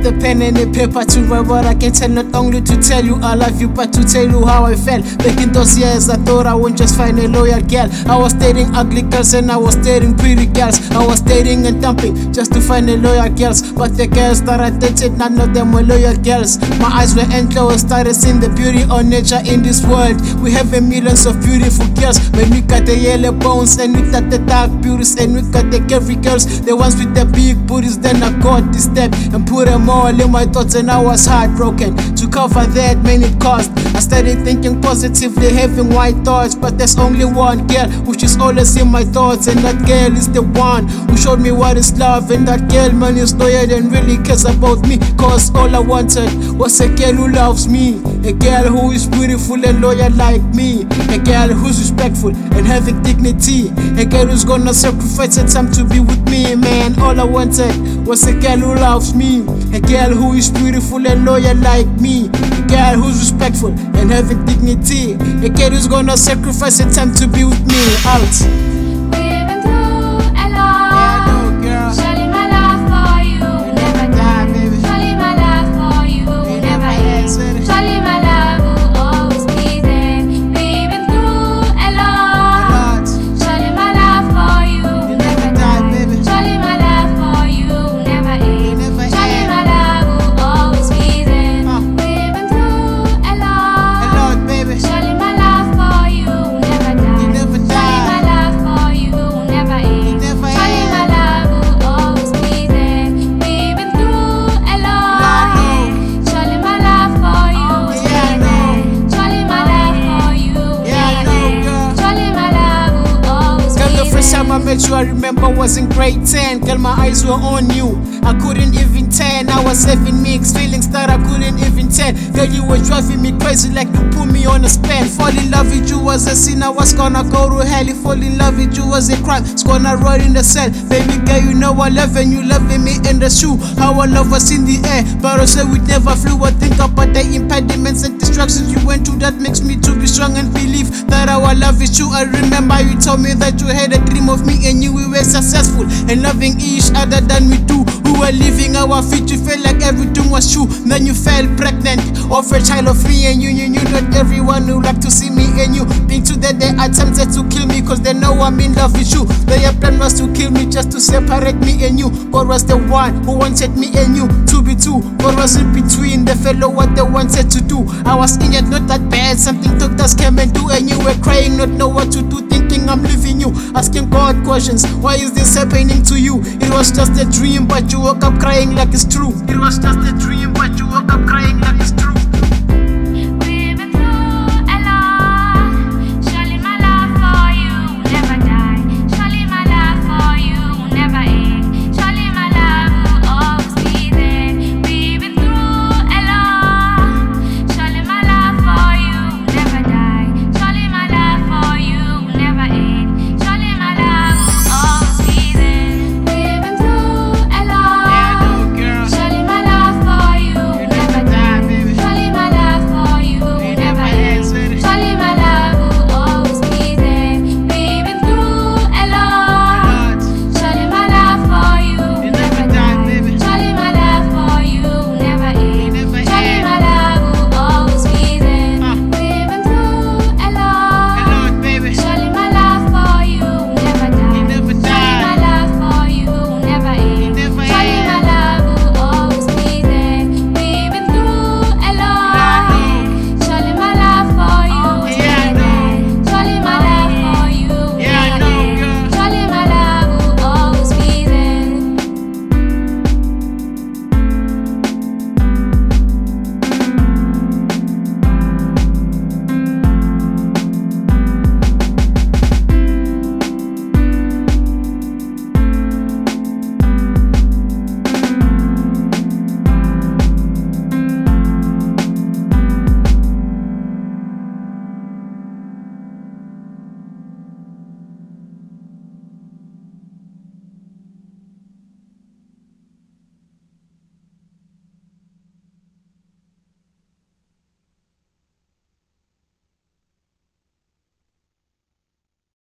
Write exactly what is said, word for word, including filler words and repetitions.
the pen and the paper to write what I can tell, not only to tell you I love you, but to tell you how I felt. Back in those years, I thought I wouldn't just find a loyal girl. I was dating ugly girls and I was dating pretty girls. I was dating and dumping just to find a loyal girls. But the girls that I dated, none of them were loyal girls. My eyes were enclosed, started seeing the beauty of nature in this world. We have a millions of beautiful girls, but we got the yellow bones and we got the dark beauties and we got the curvy girls, the ones with the big booties. Then I got this step and put them all in my thoughts and I was heartbroken. To cover that, man, it cost. I started thinking positively, having white thoughts, but there's only one girl which is always in my thoughts, and that girl is the one who showed me what is love. And that girl, man, is loyal and really cares about me, cause all I wanted was a girl who loves me, a girl who is beautiful and loyal like me, a girl who's respectful and having dignity, a girl who's gonna sacrifice her time to be with me, man. All I wanted was a girl who loves me, a girl who is beautiful and loyal like me, a girl who's respectful and having dignity, a girl who's gonna sacrifice her time to be with me. Out. I met you, I remember was in grade ten. Girl, my eyes were on you, I couldn't even turn. I was having mixed feelings that I couldn't even tell. Girl, you were driving me crazy like you put me on a spell. Fall in love with you was a sin, I was gonna go to hell. If fall in love with you was a crime, it's gonna rot in the cell. Baby girl, you know I love and you loving me in the shoe. How our love was in the air, but I said we never flew. I think about the impediments and distractions you went through, that makes me to be strong and believe that our love is true. I remember you told me that you had a dream of me and you we were successful and loving each other than we do. We were living our future, felt like everything was true. Then you fell pregnant of a child of me, and you knew, you not everyone who like to see me and you. Being to that they attempted to kill me, cause they know I'm in love with you. Their plan was to kill me just to separate me and you. God was the one who wanted me and you to be two. God was in between, they follow what they wanted to do. I was in it, not that bad, something doctors came and do, and you were crying, not know what to do, thinking I'm leaving you, asking God questions. Why is this happening to you? It was just a dream, but you woke up crying like it's true. It was just a dream, but you woke up crying like it's true.